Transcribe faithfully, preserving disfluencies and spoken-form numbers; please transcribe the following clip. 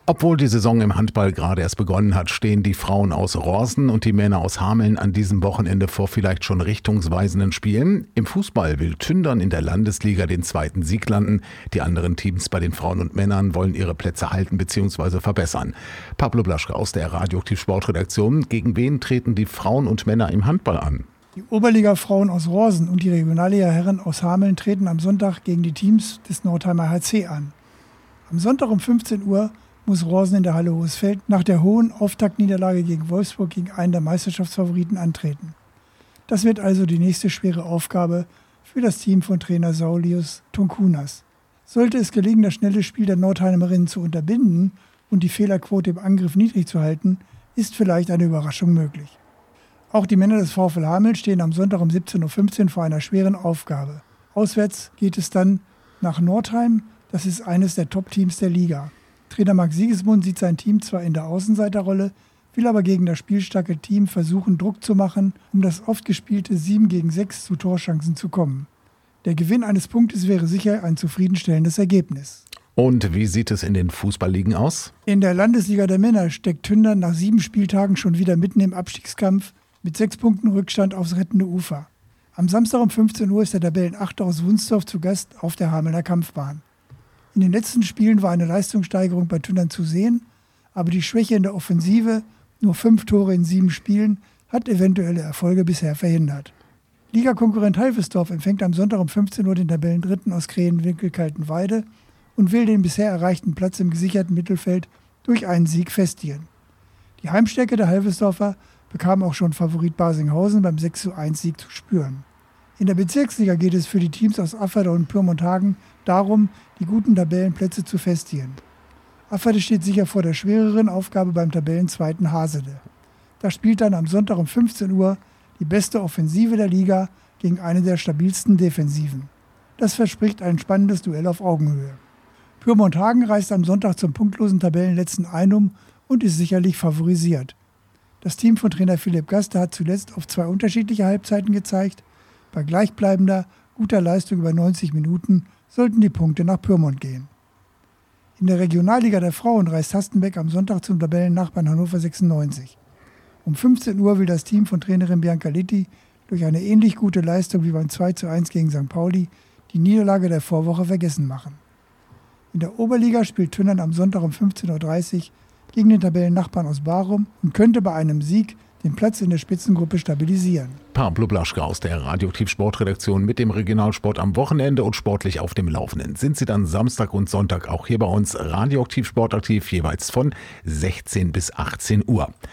Obwohl die Saison im Handball gerade erst begonnen hat, stehen die Frauen aus Rorsen und die Männer aus Hameln an diesem Wochenende vor vielleicht schon richtungsweisenden Spielen. Im Fußball will Tündern in der Landesliga den zweiten Sieg landen. Die anderen Teams bei den Frauen und Männern wollen ihre Plätze halten bzw. verbessern. Pablo Blaschke aus der Radioaktiv Sportredaktion. Gegen wen treten die Frauen und Männer im Handball an? Die Oberliga-Frauen aus Rorsen und die Regionalliga-Herren aus Hameln treten am Sonntag gegen die Teams des Nordheimer H C an. Am Sonntag um fünfzehn Uhr muss Rorsen in der Halle Hohesfeld nach der hohen Auftaktniederlage gegen Wolfsburg gegen einen der Meisterschaftsfavoriten antreten. Das wird also die nächste schwere Aufgabe für das Team von Trainer Saulius Tonkunas. Sollte es gelingen, das schnelle Spiel der Nordheimerinnen zu unterbinden und die Fehlerquote im Angriff niedrig zu halten, ist vielleicht eine Überraschung möglich. Auch die Männer des VfL Hameln stehen am Sonntag um siebzehn Uhr fünfzehn vor einer schweren Aufgabe. Auswärts geht es dann nach Nordheim, das ist eines der Top-Teams der Liga. Trainer Marc Siegesmund sieht sein Team zwar in der Außenseiterrolle, will aber gegen das spielstarke Team versuchen, Druck zu machen, um das oft gespielte sieben gegen sechs zu Torchancen zu kommen. Der Gewinn eines Punktes wäre sicher ein zufriedenstellendes Ergebnis. Und wie sieht es in den Fußballligen aus? In der Landesliga der Männer steckt Tündern nach sieben Spieltagen schon wieder mitten im Abstiegskampf mit sechs Punkten Rückstand aufs rettende Ufer. Am Samstag um fünfzehn Uhr ist der Tabellenachter aus Wunsdorf zu Gast auf der Hamelner Kampfbahn. In den letzten Spielen war eine Leistungssteigerung bei Tündern zu sehen, aber die Schwäche in der Offensive, nur fünf Tore in sieben Spielen, hat eventuelle Erfolge bisher verhindert. Ligakonkurrent Halvesdorf empfängt am Sonntag um fünfzehn Uhr den Tabellendritten aus Krähenwinkel-Kaltenweide und will den bisher erreichten Platz im gesicherten Mittelfeld durch einen Sieg festigen. Die Heimstärke der Halvesdorfer bekam auch schon Favorit Basinghausen beim sechs zu eins Sieg zu spüren. In der Bezirksliga geht es für die Teams aus Afferde und Pyrmont-Hagen darum, die guten Tabellenplätze zu festigen. Afferde steht sicher vor der schwereren Aufgabe beim Tabellenzweiten Hasede. Da spielt dann am Sonntag um fünfzehn Uhr die beste Offensive der Liga gegen eine der stabilsten Defensiven. Das verspricht ein spannendes Duell auf Augenhöhe. Pyrmont-Hagen reist am Sonntag zum punktlosen Tabellenletzten Einum und ist sicherlich favorisiert. Das Team von Trainer Philipp Gaster hat zuletzt auf zwei unterschiedliche Halbzeiten gezeigt. Bei gleichbleibender, guter Leistung über neunzig Minuten sollten die Punkte nach Pyrmont gehen. In der Regionalliga der Frauen reist Hastenbeck am Sonntag zum Tabellennachbarn Hannover sechsundneunzig. Um fünfzehn Uhr will das Team von Trainerin Bianca Litti durch eine ähnlich gute Leistung wie beim zwei zu eins gegen Sankt Pauli die Niederlage der Vorwoche vergessen machen. In der Oberliga spielt Tündern am Sonntag um fünfzehn Uhr dreißig gegen den Tabellennachbarn aus Barum und könnte bei einem Sieg den Platz in der Spitzengruppe stabilisieren. Pablo Blaschke aus der Radioaktiv Sportredaktion mit dem Regionalsport am Wochenende und sportlich auf dem Laufenden. Sind Sie dann Samstag und Sonntag auch hier bei uns Radioaktiv Sportaktiv, jeweils von sechzehn bis achtzehn Uhr.